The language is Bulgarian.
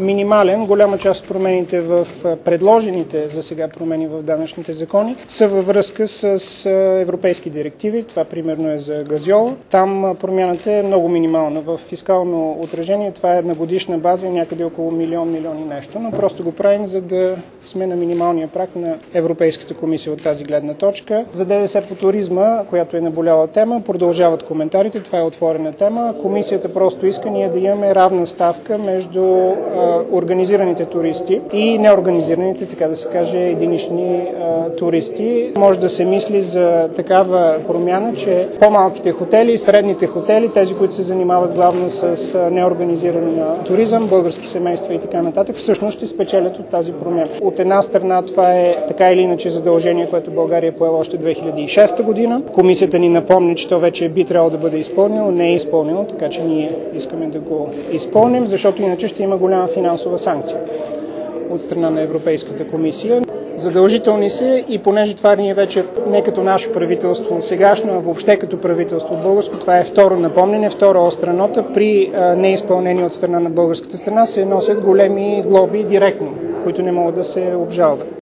минимален. Голяма част от промените в предложените за сега промени в данъчните закони са във връзка с европейски директиви. Това примерно е за газьола. Там промяната е много минимална. В фискално отражение това е на годишна база някъде около милион и нещо, но просто го правим, за да сме на минималния праг на Европейската комисия от тази гледна точка. За ДДС по туризма, която е наболяла тема, продължават коментарите. Това е отворена тема. Комисията просто иска ние да имаме равна ставка между организираните туристи и неорганизираните, така да се каже, единични туристи. Може да се мисли за такава промяна, че по-малките хотели, средните хотели, тези, които се занимават главно с неорганизиран туризъм, български семейства и така нататък, всъщност ще спечелят от тази промяна. От една страна това е така или иначе задължение, което България е поела още 2006 година. Комисията ни напомни, че то вече би трябвало да бъде изпълнено, не е изпълнено, така че ние искаме да го изпълним, защото иначе ще има голяма финансова санкция от страна на Европейската комисия. Задължителни са и понеже това ни е вече не като наше правителство сегашно, а въобще като правителство българско, това е второ напомнене, втора остра нота. При неизпълнение от страна на българската страна се носят големи глоби директно, които не могат да се обжалват.